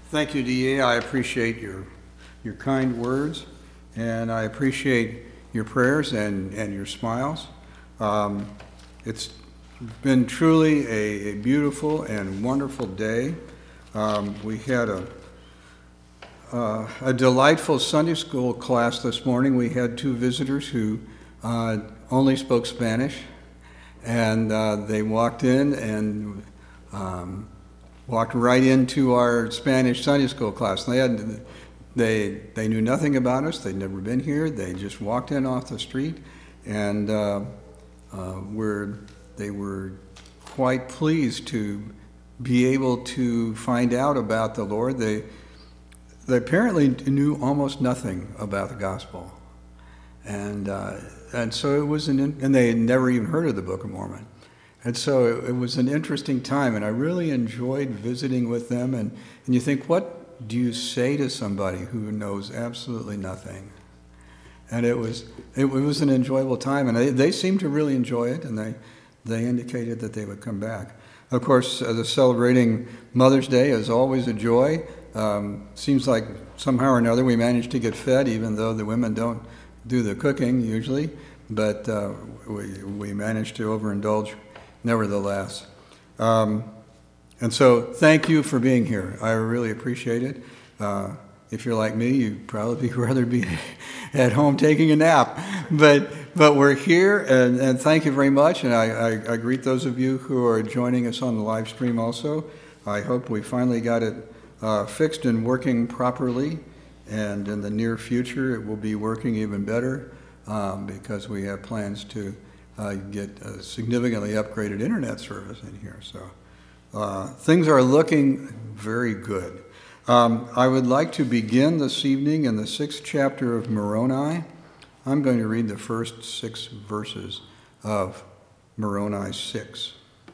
Thank you, D.A. I appreciate your kind words, and I appreciate your prayers and your smiles. It's been truly a beautiful and wonderful day. We had a delightful Sunday school class this morning. We had two visitors who only spoke Spanish, and they walked in and walked right into our Spanish Sunday school class. They knew nothing about us. They'd never been here. They just walked in off the street, and they were quite pleased to be able to find out about the Lord. They apparently knew almost nothing about the gospel, and so it was and they had never even heard of the Book of Mormon. And so it was an interesting time, and I really enjoyed visiting with them. And you think, what do you say to somebody who knows absolutely nothing? And it was an enjoyable time, and they seemed to really enjoy it, and they indicated that they would come back. Of course, the celebrating Mother's Day is always a joy. Seems like somehow or another we manage to get fed, even though the women don't do the cooking usually, but we manage to overindulge nevertheless. And so thank you for being here. I really appreciate it. If you're like me, you'd probably rather be at home taking a nap. But we're here, and thank you very much. And I greet those of you who are joining us on the live stream also. I hope we finally got it fixed and working properly. And in the near future, it will be working even better because we have plans to get a significantly upgraded internet service in here. So things are looking very good. I would like to begin this evening in the 6th chapter of Moroni. I'm going to read the first 6 verses of Moroni 6.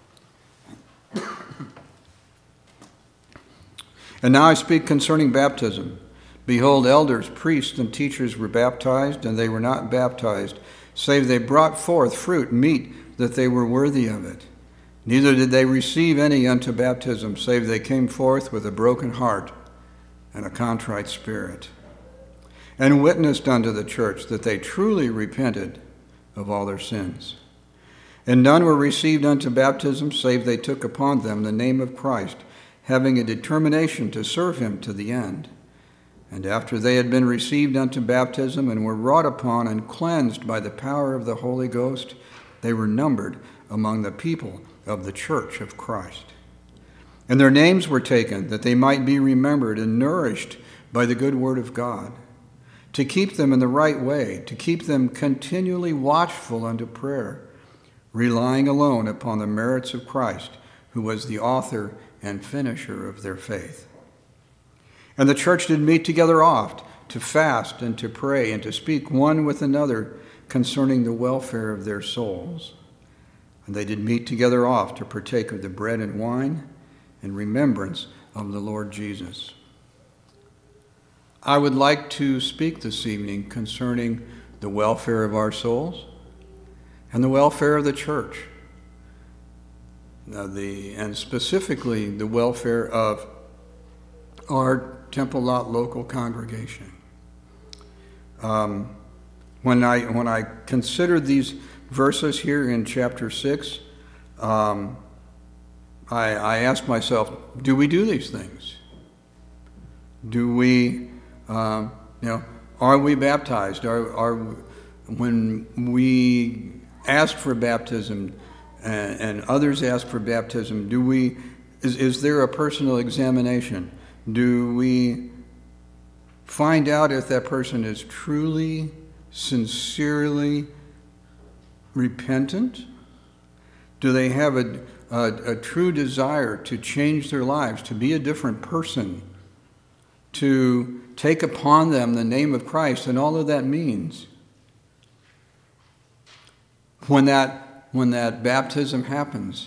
And now I speak concerning baptism. Behold, elders, priests, and teachers were baptized, and they were not baptized, save they brought forth fruit meet that they were worthy of it. Neither did they receive any unto baptism, save they came forth with a broken heart and a contrite spirit, and witnessed unto the church that they truly repented of all their sins. And none were received unto baptism, save they took upon them the name of Christ, having a determination to serve him to the end. And after they had been received unto baptism and were wrought upon and cleansed by the power of the Holy Ghost, they were numbered among the people of the church of Christ. And their names were taken, that they might be remembered and nourished by the good word of God, to keep them in the right way, to keep them continually watchful unto prayer, relying alone upon the merits of Christ, who was the author and finisher of their faith. And the church did meet together oft, to fast and to pray and to speak one with another concerning the welfare of their souls. And they did meet together oft to partake of the bread and wine in remembrance of the Lord Jesus. I would like to speak this evening concerning the welfare of our souls and the welfare of the church, and specifically the welfare of our Temple Lot local congregation. When I considered these verses here in chapter 6, I asked myself, do we do these things? Do we, are we baptized? Are when we ask for baptism and others ask for baptism, is there a personal examination? Do we find out if that person is truly, sincerely repentant? Do they have a true desire to change their lives, to be a different person, to take upon them the name of Christ and all that that means? When that baptism happens,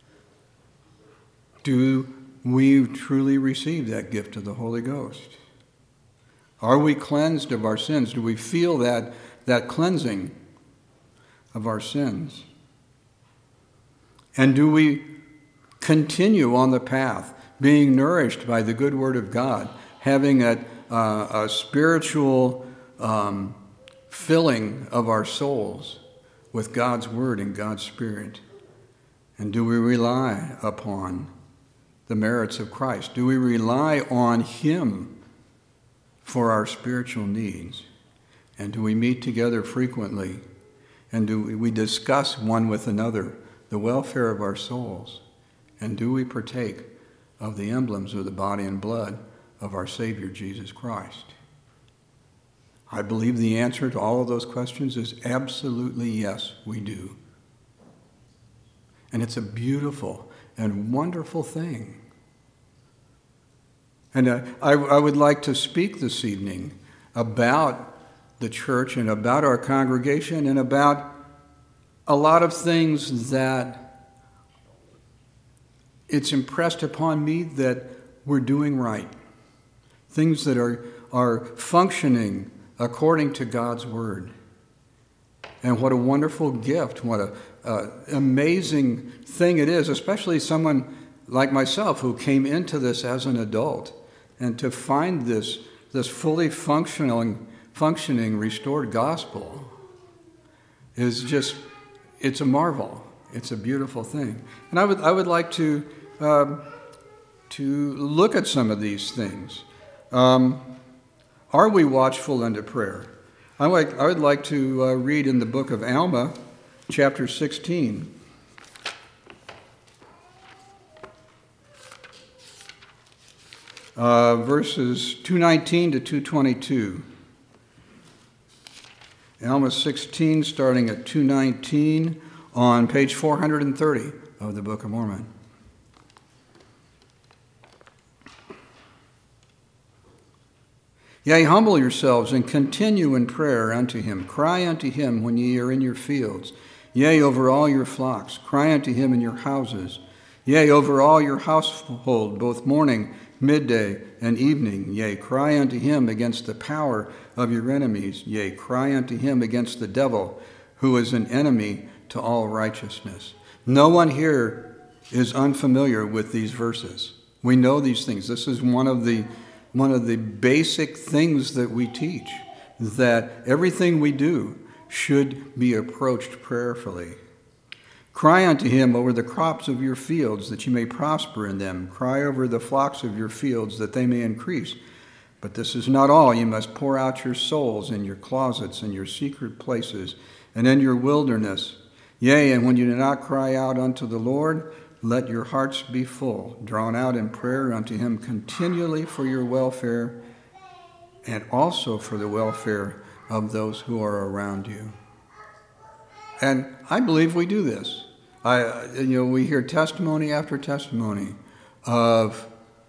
do we truly receive that gift of the Holy Ghost? Are we cleansed of our sins? Do we feel that cleansing of our sins? And do we continue on the path being nourished by the good word of God, having a spiritual filling of our souls with God's word and God's spirit? And do we rely upon the merits of Christ? Do we rely on him for our spiritual needs? And do we meet together frequently? And do we discuss one with another the welfare of our souls? And do we partake of the emblems of the body and blood of our Savior Jesus Christ? I believe the answer to all of those questions is absolutely yes, we do. And it's a beautiful and wonderful thing. And I would like to speak this evening about the church and about our congregation and about a lot of things that it's impressed upon me that we're doing right. Things that are functioning according to God's word. And what a wonderful gift, what an amazing thing it is, especially someone like myself who came into this as an adult. And to find this fully functioning, restored gospel is just, it's a marvel. It's a beautiful thing. And I would like to look at some of these things. Are we watchful unto prayer? I would like to read in the book of Alma, chapter 16. Verses 219 to 222. Alma 16, starting at 219, on page 430 of the Book of Mormon. Yea, humble yourselves and continue in prayer unto him. Cry unto him when ye are in your fields. Yea, over all your flocks. Cry unto him in your houses. Yea, over all your household, both morning, midday, and evening. Yea, cry unto him against the power of your enemies. Yea, cry unto him against the devil, who is an enemy to all righteousness. No one here is unfamiliar with these verses. We know these things. This is one of the basic things that we teach, that everything we do should be approached prayerfully. Cry unto him over the crops of your fields, that you may prosper in them. Cry over the flocks of your fields, that they may increase. But this is not all. You must pour out your souls in your closets, in your secret places, and in your wilderness. Yea, and when you do not cry out unto the Lord, let your hearts be full, drawn out in prayer unto him continually for your welfare, and also for the welfare of those who are around you. And I believe we do this. We hear testimony after testimony of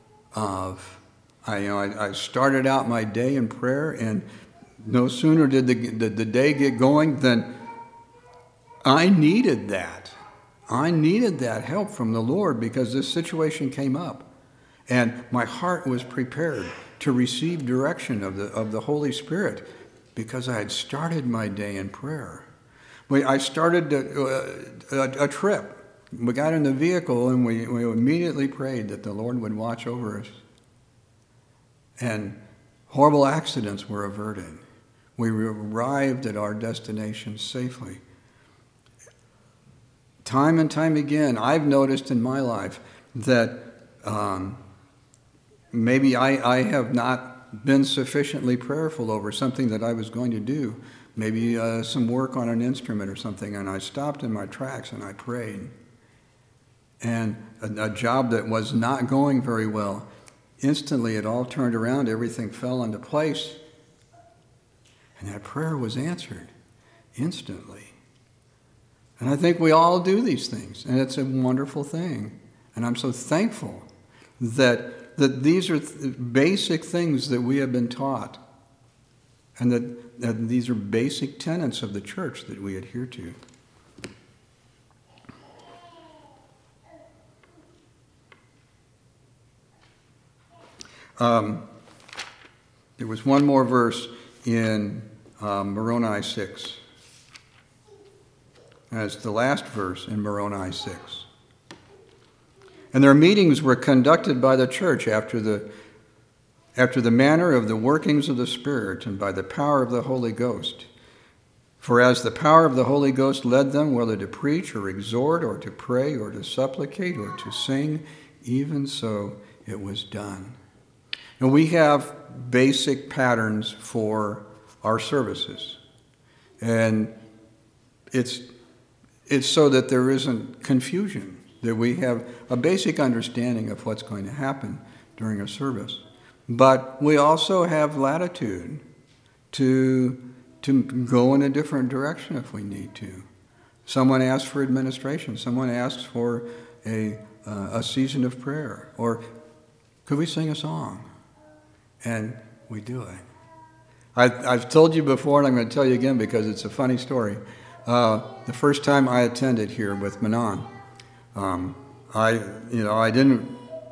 I started out my day in prayer, and no sooner did the day get going than I needed that. I needed that help from the Lord because this situation came up, and my heart was prepared to receive direction of the Holy Spirit because I had started my day in prayer. I started a trip. We got in the vehicle and we immediately prayed that the Lord would watch over us. And horrible accidents were averted. We arrived at our destination safely. Time and time again, I've noticed in my life that maybe I have not been sufficiently prayerful over something that I was going to do. Maybe some work on an instrument or something, and I stopped in my tracks and I prayed. And a job that was not going very well, instantly it all turned around, everything fell into place, and that prayer was answered instantly. And I think we all do these things, and it's a wonderful thing. And I'm so thankful that these are basic things that we have been taught, and that these are basic tenets of the church that we adhere to. There was one more verse in Moroni 6. That's the last verse in Moroni 6. And their meetings were conducted by the church after the manner of the workings of the Spirit and by the power of the Holy Ghost. For as the power of the Holy Ghost led them, whether to preach or exhort or to pray or to supplicate or to sing, even so it was done. And we have basic patterns for our services. And it's so that there isn't confusion, that we have a basic understanding of what's going to happen during a service. But we also have latitude to go in a different direction if we need to. Someone asks for administration. Someone asks for a season of prayer. Or could we sing a song? And we do it. I've told you before, and I'm going to tell you again because it's a funny story. The first time I attended here with Manon, I didn't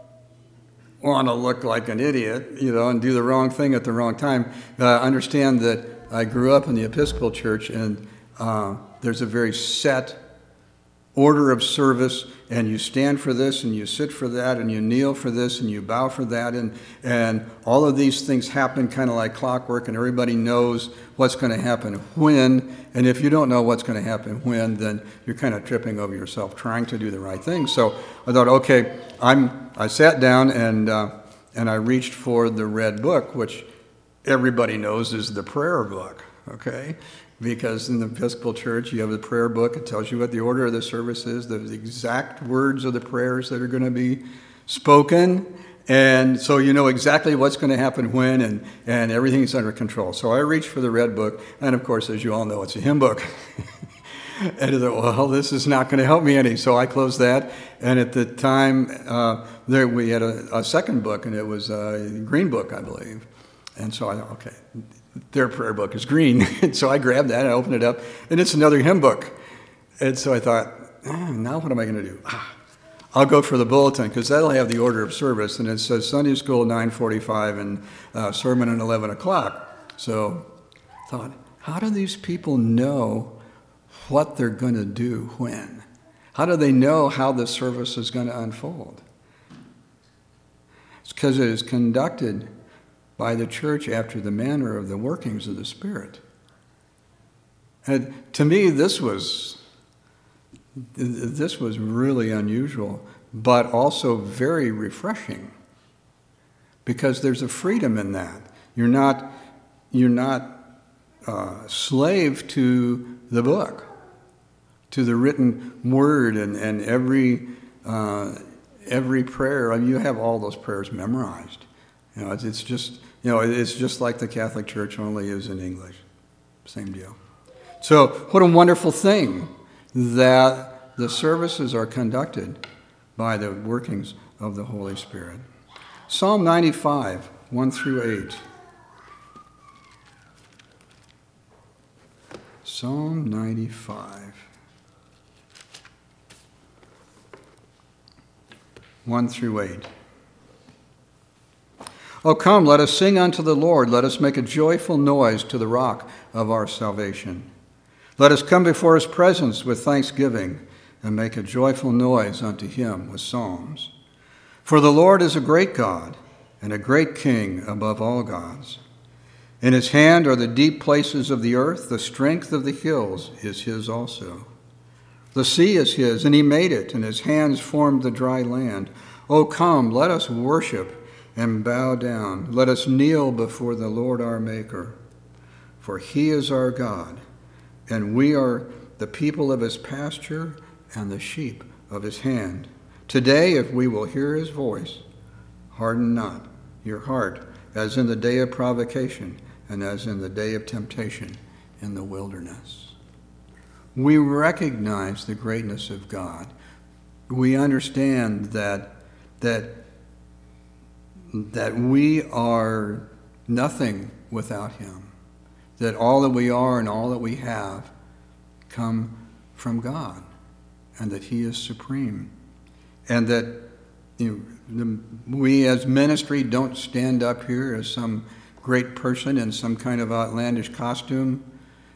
want to look like an idiot, and do the wrong thing at the wrong time. Understand that I grew up in the Episcopal Church, and there's a very set order of service, and you stand for this, and you sit for that, and you kneel for this, and you bow for that, and all of these things happen kind of like clockwork, and everybody knows what's going to happen when, and if you don't know what's going to happen when, then you're kind of tripping over yourself trying to do the right thing. So I thought, okay, I sat down, and I reached for the red book, which everybody knows is the prayer book, okay? Because in the Episcopal Church, you have the prayer book. It tells you what the order of the service is, the exact words of the prayers that are going to be spoken. And so you know exactly what's going to happen when, and everything's under control. So I reached for the red book. And of course, as you all know, it's a hymn book. And I thought, well, this is not going to help me any. So I closed that. And at the time, we had a second book, and it was a green book, I believe. And so I thought, okay, their prayer book is green. And so I grabbed that and I opened it up, and it's another hymn book. And so I thought, now what am I going to do? I'll go for the bulletin, because that'll have the order of service. And it says Sunday school 9:45 and sermon at 11 o'clock. So I thought, how do these people know what they're going to do when? How do they know how the service is going to unfold? It's because it is conducted by the church after the manner of the workings of the Spirit. And to me, this was really unusual, but also very refreshing, because there's a freedom in that. You're not slave to the book, to the written word, and every prayer. I mean, you have all those prayers memorized. It's just like the Catholic Church, only is in English. Same deal. So what a wonderful thing that the services are conducted by the workings of the Holy Spirit. Psalm 95, 1 through 8. Psalm 95, 1 through 8. Oh, come, let us sing unto the Lord. Let us make a joyful noise to the rock of our salvation. Let us come before his presence with thanksgiving and make a joyful noise unto him with psalms. For the Lord is a great God and a great King above all gods. In his hand are the deep places of the earth. The strength of the hills is his also. The sea is his, and he made it, and his hands formed the dry land. Oh, come, let us worship and bow down. Let us kneel before the Lord our Maker. For he is our God, and we are the people of his pasture and the sheep of his hand. Today, if we will hear his voice, harden not your heart, as in the day of provocation and as in the day of temptation in the wilderness. We recognize the greatness of God. We understand that we are nothing without him, that all that we are and all that we have come from God, and that he is supreme, and that we as ministry don't stand up here as some great person in some kind of outlandish costume,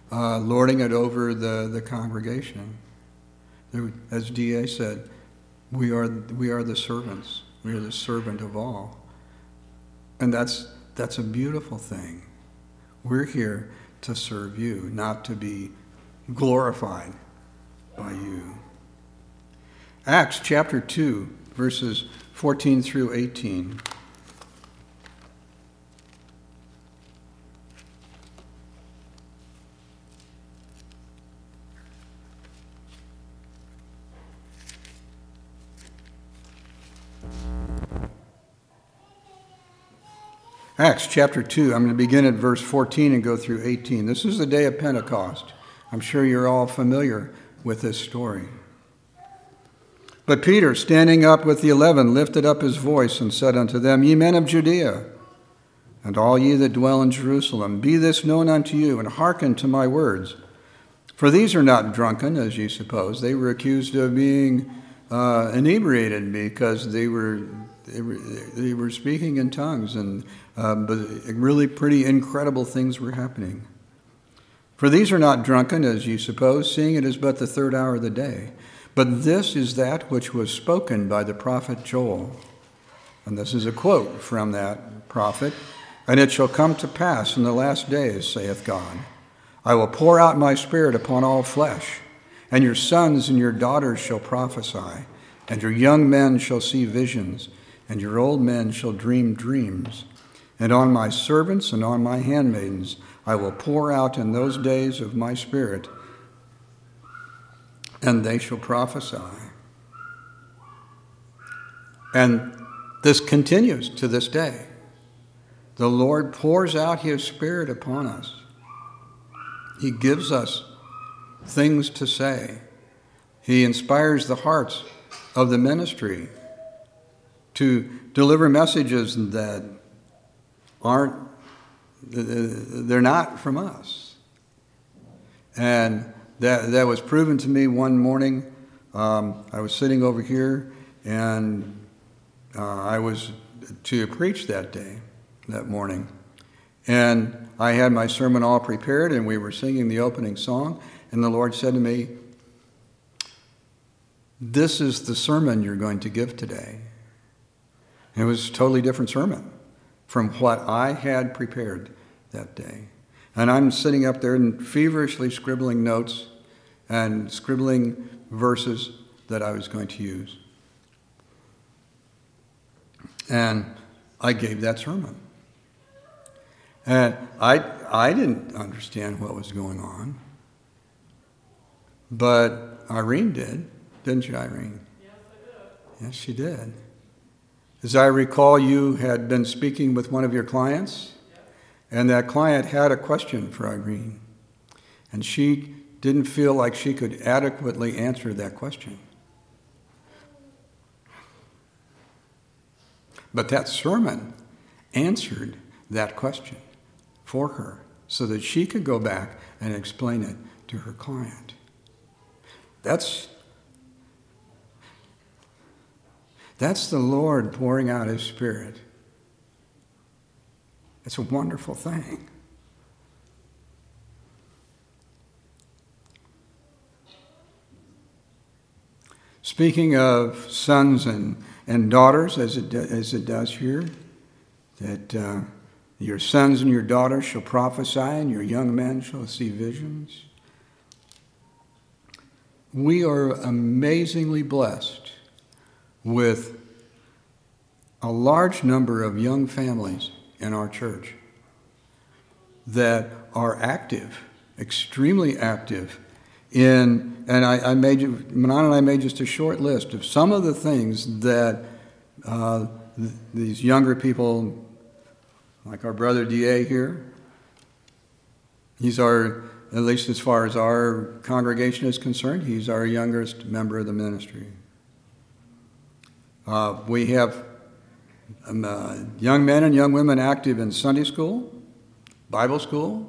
lording it over the congregation. As D.A. said, We are the servants. We are the servant of all. And that's a beautiful thing. We're here to serve you, not to be glorified by you. Acts chapter 2, verses 14 through 18. Acts chapter 2, I'm going to begin at verse 14 and go through 18. This is the day of Pentecost. I'm sure you're all familiar with this story. But Peter, standing up with the 11, lifted up his voice and said unto them, Ye men of Judea, and all ye that dwell in Jerusalem, be this known unto you, and hearken to my words. For these are not drunken, as ye suppose. They were accused of being inebriated because they were speaking in tongues, and but really pretty incredible things were happening. For these are not drunken, as ye suppose, seeing it is but the third hour of the day. But this is that which was spoken by the prophet Joel. And this is a quote from that prophet. And it shall come to pass in the last days, saith God, I will pour out my spirit upon all flesh, and your sons and your daughters shall prophesy, and your young men shall see visions, and your old men shall dream dreams. And on my servants and on my handmaidens I will pour out in those days of my spirit, and they shall prophesy. And this continues to this day. The Lord pours out his Spirit upon us. He gives us things to say. He inspires the hearts of the ministry to deliver messages that they're not from us. And that was proven to me one morning. I was sitting over here, and I was to preach that morning. And I had my sermon all prepared, and we were singing the opening song, and the Lord said to me, this is the sermon you're going to give today. And it was a totally different sermon from what I had prepared that day. And I'm sitting up there and feverishly scribbling notes and scribbling verses that I was going to use. And I gave that sermon. And I didn't understand what was going on. But Irene did. Didn't you, Irene? Yes, I did. Yes, she did. As I recall, you had been speaking with one of your clients, and that client had a question for Irene, and she didn't feel like she could adequately answer that question. But that sermon answered that question for her so that she could go back and explain it to her client. That's the Lord pouring out his Spirit. It's a wonderful thing. Speaking of sons and daughters, as it does here, that your sons and your daughters shall prophesy, and your young men shall see visions. We are amazingly blessed with a large number of young families in our church that are active, extremely active in, and Manon and I made just a short list of some of the things that these younger people, like our brother D.A. here, he's our, at least as far as our congregation is concerned, he's our youngest member of the ministry. We have young men and young women active in Sunday school, Bible school,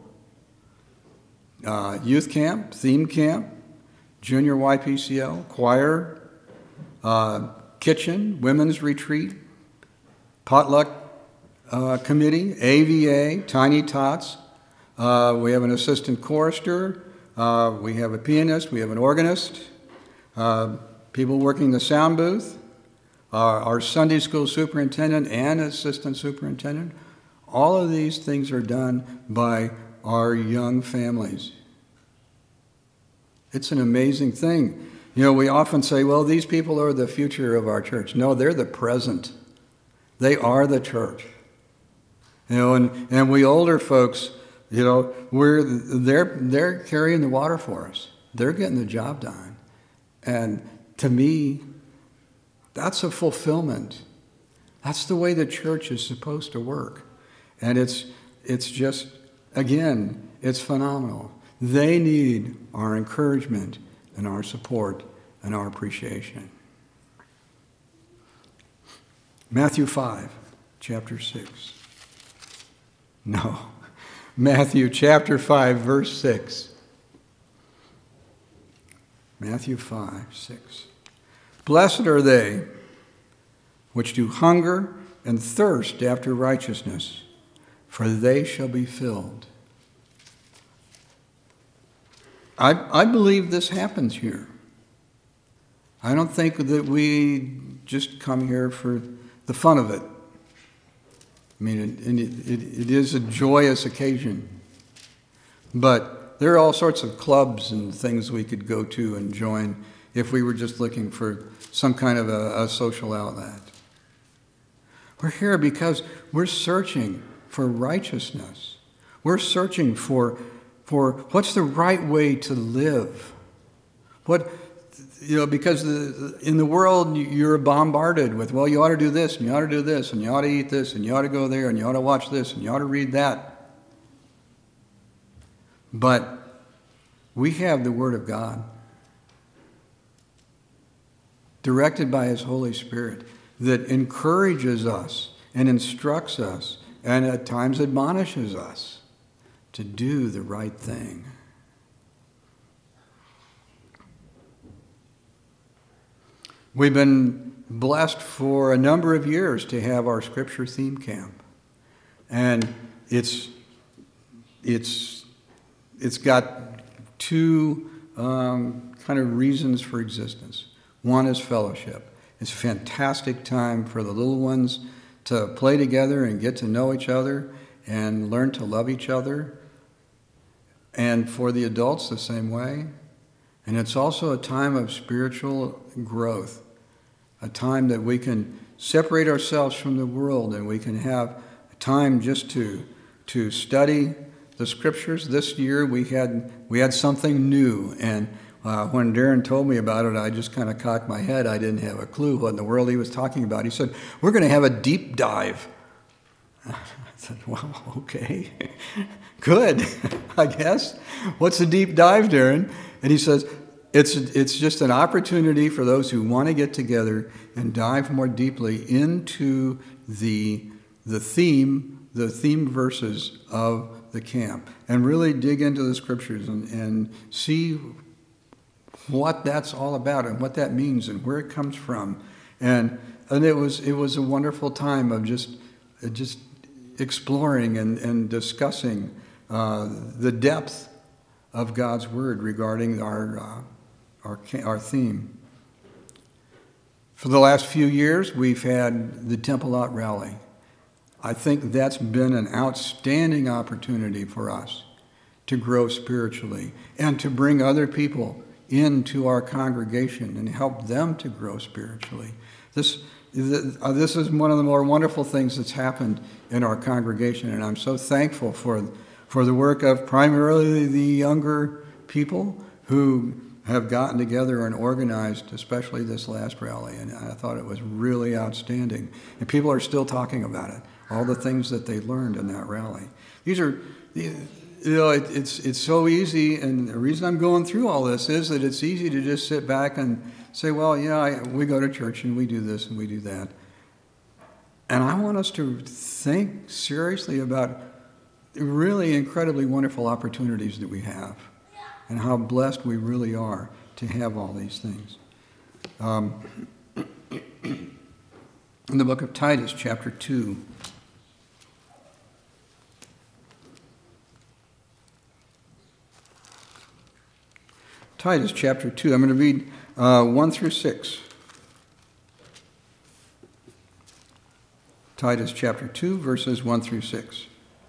youth camp, theme camp, junior YPCL, choir, kitchen, women's retreat, potluck committee, AVA, Tiny Tots. We have an assistant chorister. We have a pianist. We have an organist. people working the sound booth, our Sunday school superintendent and assistant superintendent. All of these things are done by our young families. It's an amazing thing. We often say, well, these people are the future of our church. No, they're the present. They are the church. And we older folks, they're carrying the water for us. They're getting the job done. And to me, that's a fulfillment. That's the way the church is supposed to work. And it's just, again, it's phenomenal. They need our encouragement and our support and our appreciation. Matthew 5, chapter 6. No, Matthew chapter 5, verse 6. Matthew 5, 6. Blessed are they which do hunger and thirst after righteousness, for they shall be filled. I believe this happens here. I don't think that we just come here for the fun of it. I mean, it is a joyous occasion. But there are all sorts of clubs and things we could go to and join if we were just looking for some kind of a social outlet. We're here because we're searching for righteousness. We're searching for what's the right way to live. Because in the world you're bombarded with, well, you ought to do this, and you ought to do this, and you ought to eat this, and you ought to go there, and you ought to watch this, and you ought to read that. But we have the Word of God, directed by His Holy Spirit, that encourages us and instructs us and at times admonishes us to do the right thing. We've been blessed for a number of years to have our Scripture Theme Camp. And it's got two kind of reasons for existence. One is fellowship. It's a fantastic time for the little ones to play together and get to know each other and learn to love each other. And for the adults, the same way. And it's also a time of spiritual growth, a time that we can separate ourselves from the world and we can have time just to study the Scriptures. This year we had something new, and when Darren told me about it, I just kind of cocked my head. I didn't have a clue what in the world he was talking about. He said, "We're going to have a deep dive." I said, "Well, okay, good, I guess. What's a deep dive, Darren?" And he says, It's just an opportunity for those who want to get together and dive more deeply into the theme verses of the camp, and really dig into the Scriptures and see what that's all about and what that means and where it comes from. And it was a wonderful time of just exploring and discussing the depth of God's Word regarding our theme. For the last few years, we've had the Temple Lot Rally. I think that's been an outstanding opportunity for us to grow spiritually and to bring other people into our congregation and help them to grow spiritually. This is one of the more wonderful things that's happened in our congregation, and I'm so thankful for the work of primarily the younger people who have gotten together and organized, especially this last rally, and I thought it was really outstanding. And people are still talking about it, all the things that they learned in that rally. It's so easy, and the reason I'm going through all this is that it's easy to just sit back and say, well, yeah, we go to church and we do this and we do that. And I want us to think seriously about really incredibly wonderful opportunities that we have, and how blessed we really are to have all these things. In the book of Titus, chapter 2, Titus chapter 2, I'm going to read 1 through 6. Titus chapter 2, verses 1 through 6.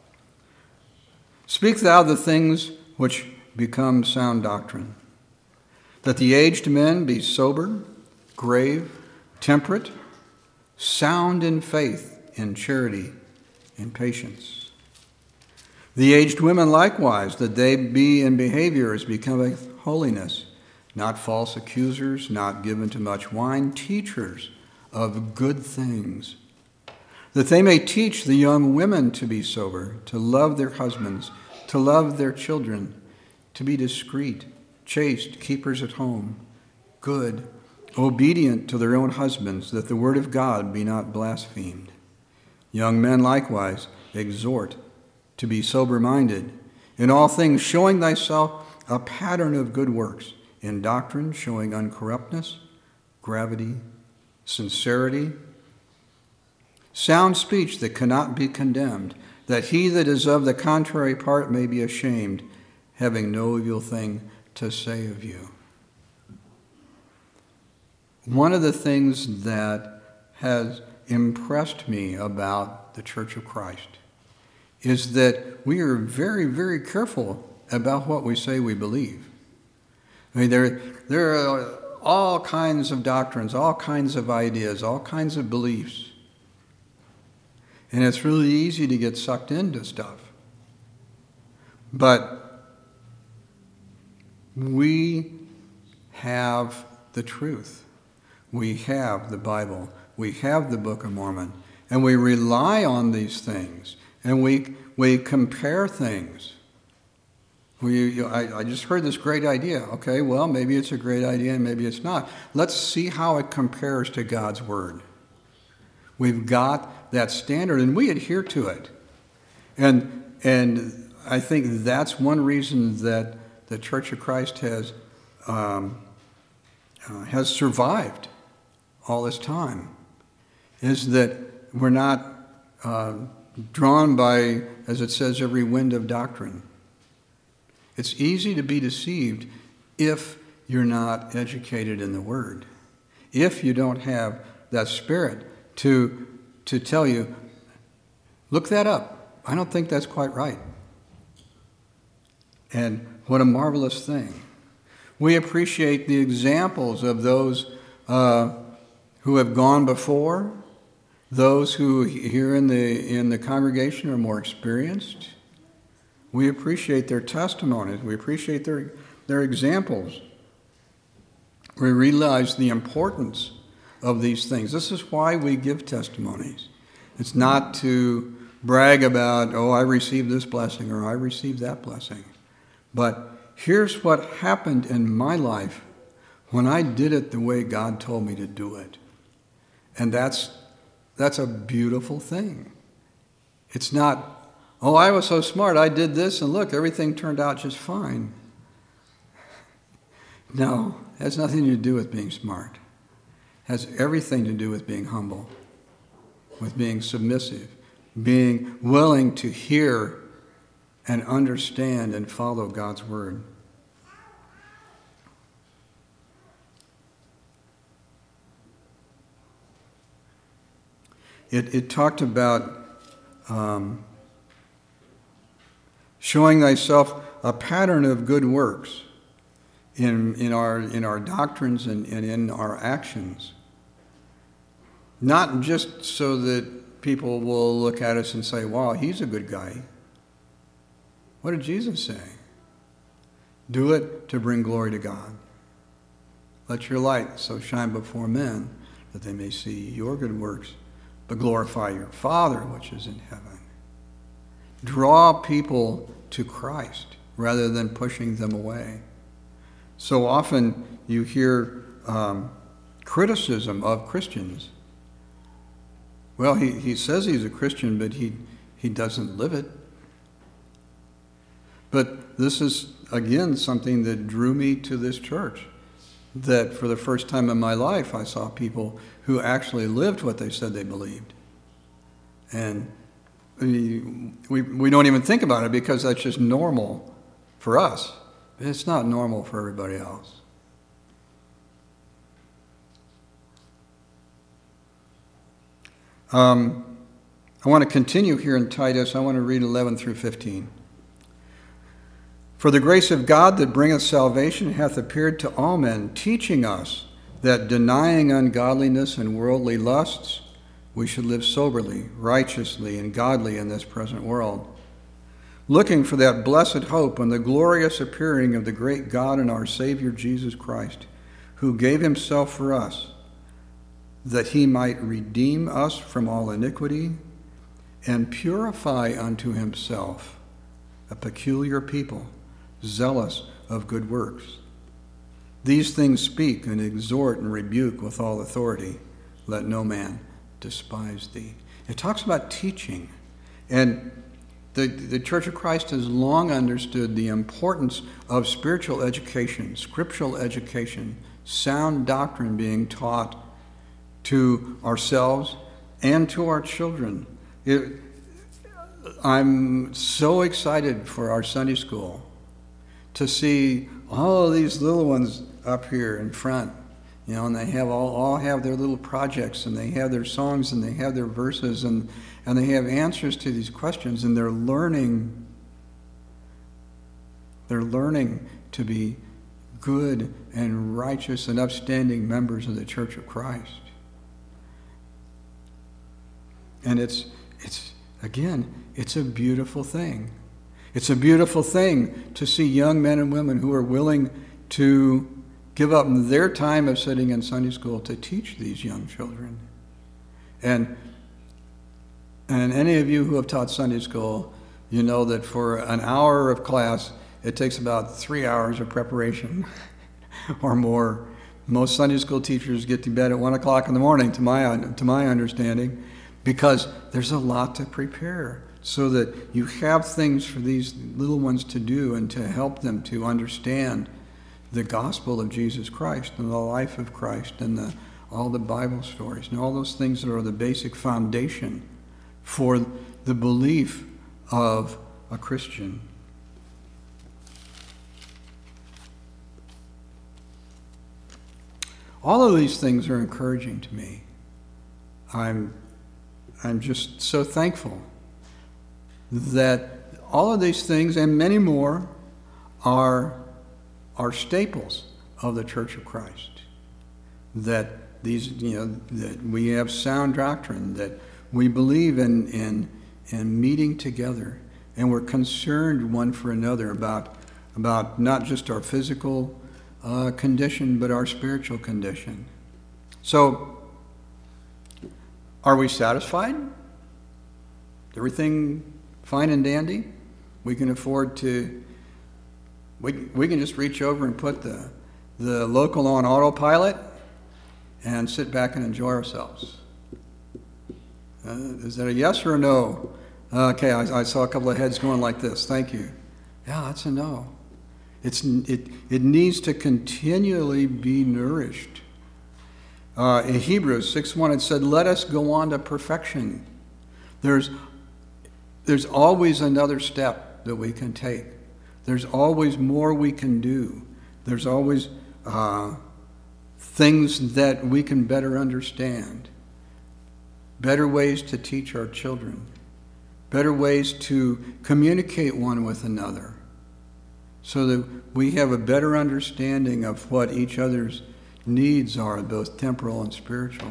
Speak thou the things which become sound doctrine, that the aged men be sober, grave, temperate, sound in faith, in charity, in patience. The aged women likewise, that they be in behavior as becometh holiness, not false accusers, not given to much wine, teachers of good things, that they may teach the young women to be sober, to love their husbands, to love their children, to be discreet, chaste, keepers at home, good, obedient to their own husbands, that the word of God be not blasphemed. Young men likewise exhort to be sober-minded, in all things showing thyself a pattern of good works, in doctrine showing uncorruptness, gravity, sincerity, sound speech that cannot be condemned, that he that is of the contrary part may be ashamed, having no evil thing to say of you. One of the things that has impressed me about the Church of Christ is that we are very, very careful about what we say we believe. I mean, there are all kinds of doctrines, all kinds of ideas, all kinds of beliefs. And it's really easy to get sucked into stuff. But we have the truth. We have the Bible. We have the Book of Mormon. And we rely on these things. And we compare things. I just heard this great idea. Okay, well, maybe it's a great idea and maybe it's not. Let's see how it compares to God's Word. We've got that standard and we adhere to it. And I think that's one reason that the Church of Christ has survived all this time, is that we're not drawn by, as it says, every wind of doctrine. It's easy to be deceived if you're not educated in the Word, if you don't have that Spirit to tell you, look that up. I don't think that's quite right. And what a marvelous thing. We appreciate the examples of those who have gone before, those who here in the congregation are more experienced. We appreciate their testimonies. We appreciate their examples. We realize the importance of these things. This is why we give testimonies. It's not to brag about, oh, I received this blessing or I received that blessing. But here's what happened in my life when I did it the way God told me to do it. And that's a beautiful thing. It's not, oh, I was so smart, I did this, and look, everything turned out just fine. No, it has nothing to do with being smart. It has everything to do with being humble, with being submissive, being willing to hear and understand and follow God's word. It talked about showing thyself a pattern of good works in our doctrines and in our actions. Not just so that people will look at us and say, wow, he's a good guy. What did Jesus say? Do it to bring glory to God. Let your light so shine before men that they may see your good works, but glorify your Father which is in heaven. Draw people to Christ rather than pushing them away. So often you hear criticism of Christians. Well, he says he's a Christian, but he doesn't live it. But this is, again, something that drew me to this church. That for the first time in my life, I saw people who actually lived what they said they believed. And we don't even think about it because that's just normal for us. It's not normal for everybody else. I want to continue here in Titus. I want to read 11 through 15. For the grace of God that bringeth salvation hath appeared to all men, teaching us that denying ungodliness and worldly lusts, we should live soberly, righteously, and godly in this present world, looking for that blessed hope and the glorious appearing of the great God and our Savior Jesus Christ, who gave himself for us, that he might redeem us from all iniquity and purify unto himself a peculiar people, zealous of good works. These things speak and exhort and rebuke with all authority. Let no man despise thee. It talks about teaching. And the Church of Christ has long understood the importance of spiritual education, scriptural education, sound doctrine being taught to ourselves and to our children. I'm so excited for our Sunday school to see all of these little ones up here in front, and they have all have their little projects, and they have their songs, and they have their verses, and they have answers to these questions, and they're learning to be good and righteous and upstanding members of the Church of Christ. And it's a beautiful thing. It's a beautiful thing to see young men and women who are willing to give up their time of sitting in Sunday school to teach these young children. And any of you who have taught Sunday school, you know that for an hour of class, it takes about 3 hours of preparation or more. Most Sunday school teachers get to bed at 1 o'clock in the morning, to my understanding, because there's a lot to prepare so that you have things for these little ones to do and to help them to understand the gospel of Jesus Christ and the life of Christ and all the Bible stories and all those things that are the basic foundation for the belief of a Christian. All of these things are encouraging to me. I'm just so thankful that all of these things and many more are staples of the Church of Christ. That that we have sound doctrine, that we believe in meeting together, and we're concerned one for another about not just our physical condition, but our spiritual condition. So, are we satisfied? Everything fine and dandy? We can afford to. We can just reach over and put the local on autopilot and sit back and enjoy ourselves. Is that a yes or a no? Okay, I saw a couple of heads going like this. Thank you. Yeah, that's a no. It needs to continually be nourished. In Hebrews 6:1 it said, "Let us go on to perfection." There's always another step that we can take. There's always more we can do. There's always things that we can better understand, better ways to teach our children, better ways to communicate one with another, so that we have a better understanding of what each other's needs are, both temporal and spiritual.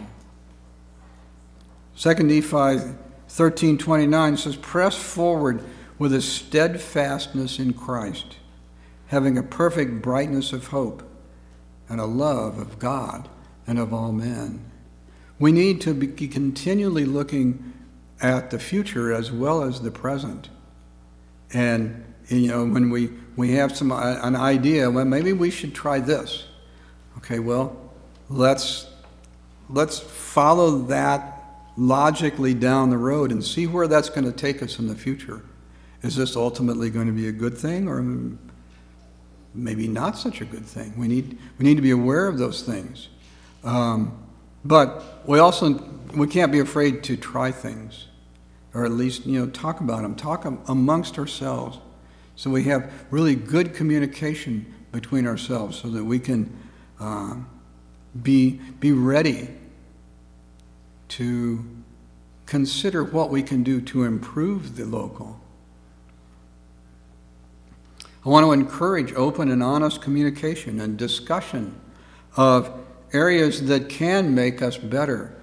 2 Nephi 13:29 says, "Press forward with a steadfastness in Christ, having a perfect brightness of hope and a love of God and of all men." We need to be continually looking at the future as well as the present. And when we have an idea, well, maybe we should try this. Okay, well, let's follow that logically down the road and see where that's going to take us in the future. Is this ultimately going to be a good thing, or maybe not such a good thing? We need to be aware of those things, but we can't be afraid to try things, or at least talk about them, talk amongst ourselves, so we have really good communication between ourselves, so that we can be ready to consider what we can do to improve the local. I want to encourage open and honest communication and discussion of areas that can make us better.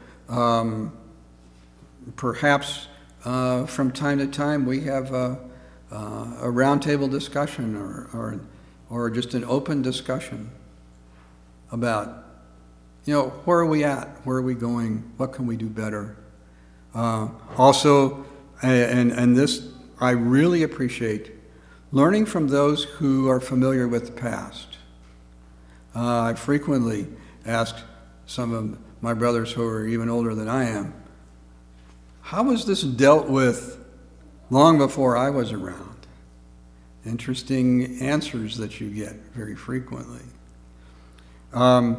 Perhaps from time to time we have a roundtable discussion or just an open discussion about, where are we at? Where are we going? What can we do better? Also, and this I really appreciate, learning from those who are familiar with the past. I frequently ask some of my brothers who are even older than I am, how was this dealt with long before I was around? Interesting answers that you get very frequently. I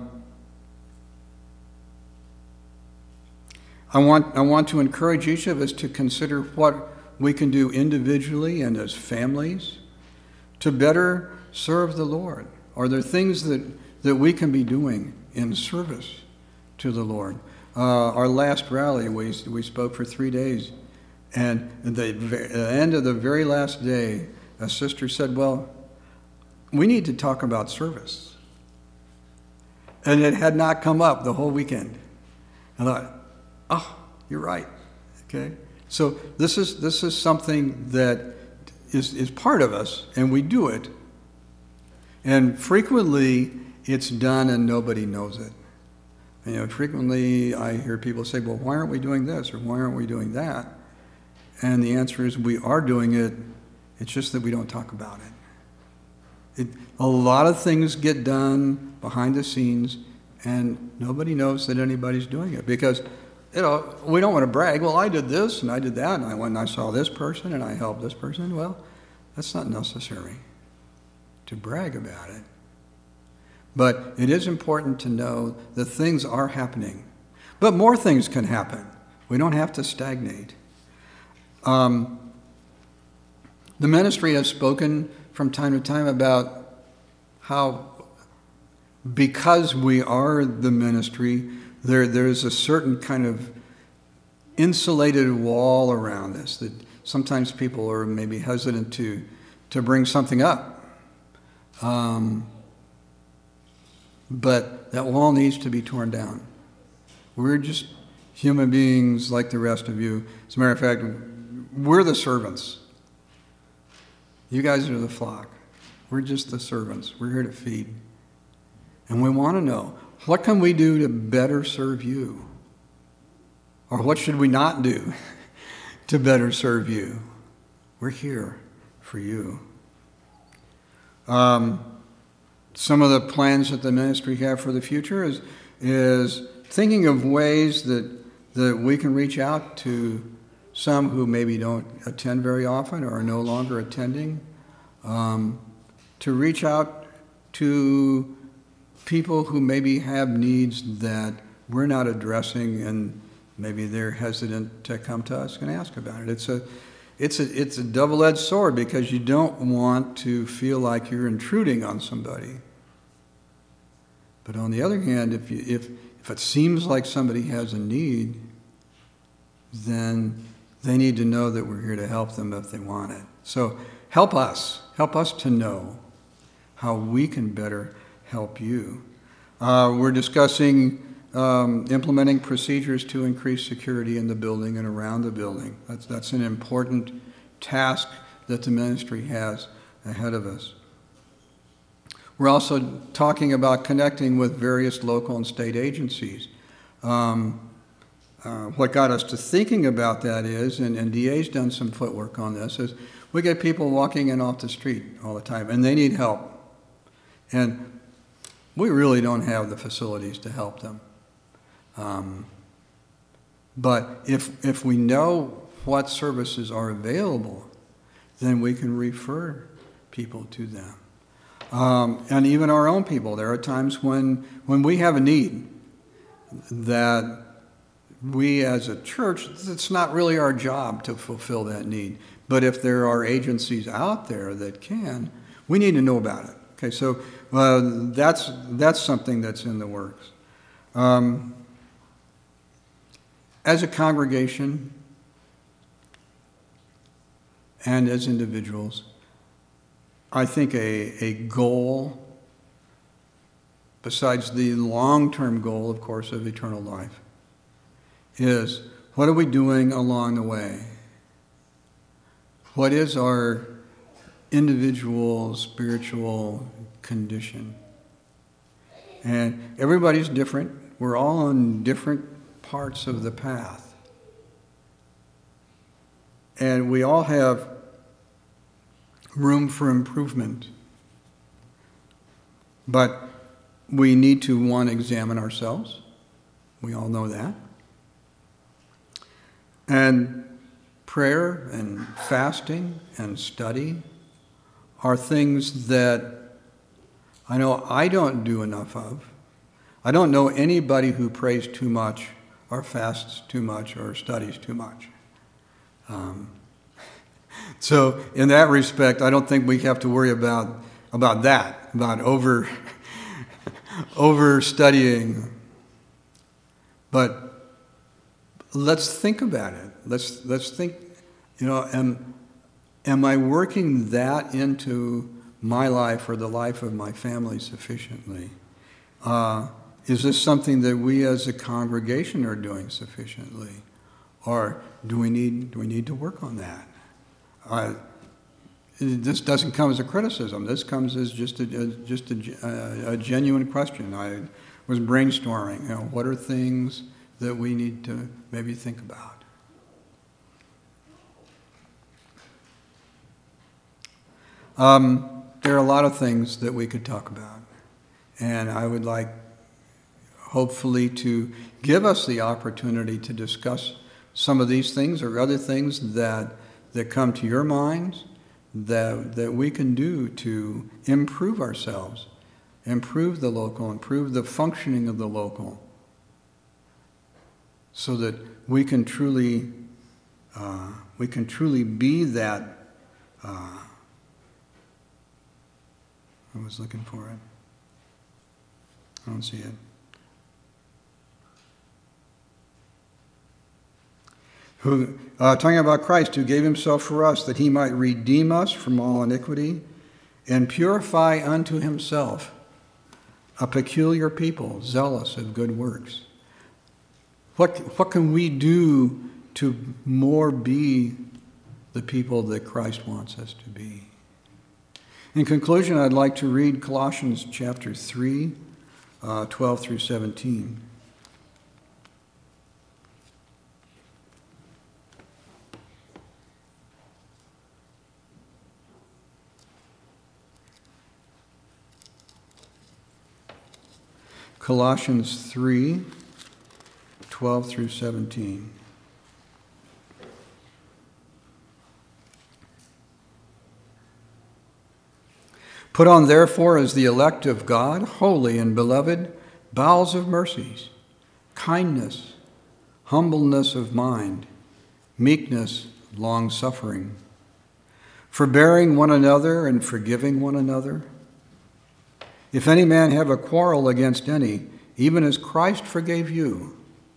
want to encourage each of us to consider what we can do individually and as families to better serve the Lord. Are there things that we can be doing in service to the Lord? Our last rally, we spoke for 3 days, and at the end of the very last day, a sister said, well, we need to talk about service. And it had not come up the whole weekend. I thought, oh, you're right. Okay? So this is something that is part of us, and we do it. And frequently, it's done and nobody knows it. Frequently I hear people say, well, why aren't we doing this or why aren't we doing that? And the answer is we are doing it, it's just that we don't talk about it. A lot of things get done behind the scenes and nobody knows that anybody's doing it because, we don't want to brag, well, I did this and I did that and I went and I saw this person and I helped this person. Well, that's not necessary to brag about it. But it is important to know that things are happening. But more things can happen. We don't have to stagnate. The ministry has spoken from time to time about how, because we are the ministry, there's a certain kind of insulated wall around us that sometimes people are maybe hesitant to bring something up. But that wall needs to be torn down. We're just human beings like the rest of you. As a matter of fact, we're the servants. You guys are the flock. We're just the servants. We're here to feed. And we want to know, what can we do to better serve you? Or what should we not do to better serve you? We're here for you. Some of the plans that the ministry have for the future is thinking of ways that we can reach out to some who maybe don't attend very often or are no longer attending, to reach out to people who maybe have needs that we're not addressing and maybe they're hesitant to come to us and ask about it. It's a double-edged sword because you don't want to feel like you're intruding on somebody. But on the other hand, if it seems like somebody has a need, then they need to know that we're here to help them if they want it. So help us to know how we can better help you. We're discussing implementing procedures to increase security in the building and around the building. That's an important task that the ministry has ahead of us. We're also talking about connecting with various local and state agencies. What got us to thinking about that is, and DA's done some footwork on this, is we get people walking in off the street all the time, and they need help. And we really don't have the facilities to help them. But if we know what services are available, then we can refer people to them. And even our own people. There are times when we have a need that we as a church, it's not really our job to fulfill that need. But if there are agencies out there that can, we need to know about it. Okay, so that's something that's in the works. as a congregation and as individuals, I think a goal, besides the long-term goal, of course, of eternal life, is what are we doing along the way? What is our individual spiritual condition? And everybody's different. We're all on different parts of the path. And we all have room for improvement. But we need to, one, examine ourselves. We all know that. And prayer and fasting and study are things that I know I don't do enough of. I don't know anybody who prays too much or fasts too much or studies too much. So in that respect, I don't think we have to worry about that, about over studying. But let's think about it. Let's think, am I working that into my life or the life of my family sufficiently? Is this something that we as a congregation are doing sufficiently? Or do we need to work on that? This doesn't come as a criticism. This comes as just a genuine question. I was brainstorming. What are things that we need to maybe think about? There are a lot of things that we could talk about, and I would like, hopefully, to give us the opportunity to discuss some of these things or other things that come to your minds that we can do to improve ourselves, improve the local, improve the functioning of the local, so that we can truly be that. I was looking for it. I don't see it. Talking about Christ, who gave himself for us that he might redeem us from all iniquity and purify unto himself a peculiar people, zealous of good works. What can we do to more be the people that Christ wants us to be? In conclusion, I'd like to read Colossians chapter 3, 12 through 17. Colossians 3, 12 through 17. Put on, therefore, as the elect of God, holy and beloved, bowels of mercies, kindness, humbleness of mind, meekness, long-suffering, forbearing one another and forgiving one another. If any man have a quarrel against any, even as Christ forgave you,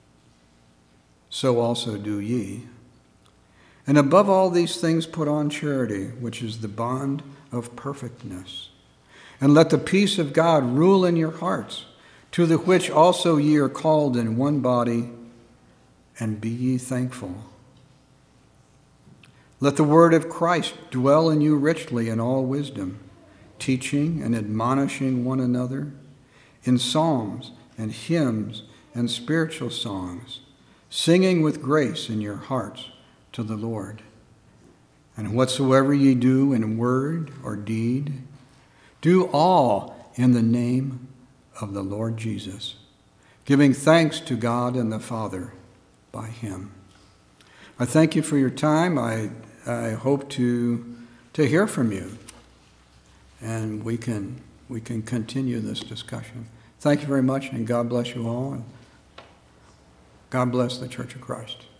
so also do ye. And above all these things put on charity, which is the bond of perfectness. And let the peace of God rule in your hearts, to the which also ye are called in one body, and be ye thankful. Let the word of Christ dwell in you richly in all wisdom, teaching and admonishing one another in psalms and hymns and spiritual songs, singing with grace in your hearts to the Lord. And whatsoever ye do in word or deed, do all in the name of the Lord Jesus, giving thanks to God and the Father by him. I thank you for your time. I hope to hear from you, and we can continue this discussion. Thank you very much, and God bless you all, and God bless the Church of Christ.